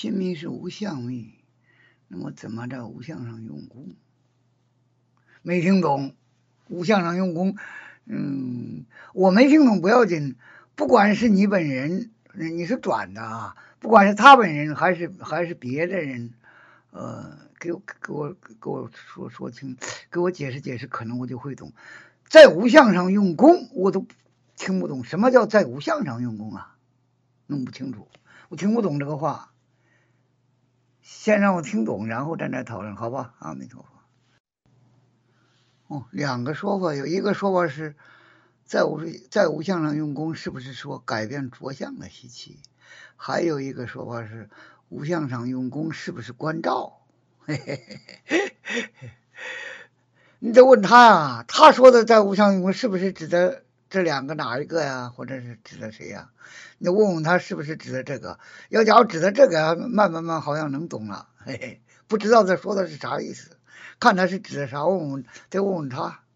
心密是无相密，那么怎么在无相上用功？没听懂，无相上用功，我没听懂不要紧，不管是你本人，你是转的啊，不管是他本人还是别的人，给我说清，给我解释解释，可能我就会懂。在无相上用功，我都听不懂，什么叫在无相上用功啊？弄不清楚，我听不懂这个话。先让我听懂，然后再来讨论，好吧？阿弥陀佛。两个说法，有一个说法是在无相上用功，是不是说改变着相的习气？还有一个说法是无相上用功，是不是关照？你得问他呀，他说的在无相用功，是不是指的这两个哪一个呀？或者是指的谁呀？你问问他是不是指的这个？要假如指的这个，慢好像能懂了，不知道他说的是啥意思，看他是指的啥，得问问他。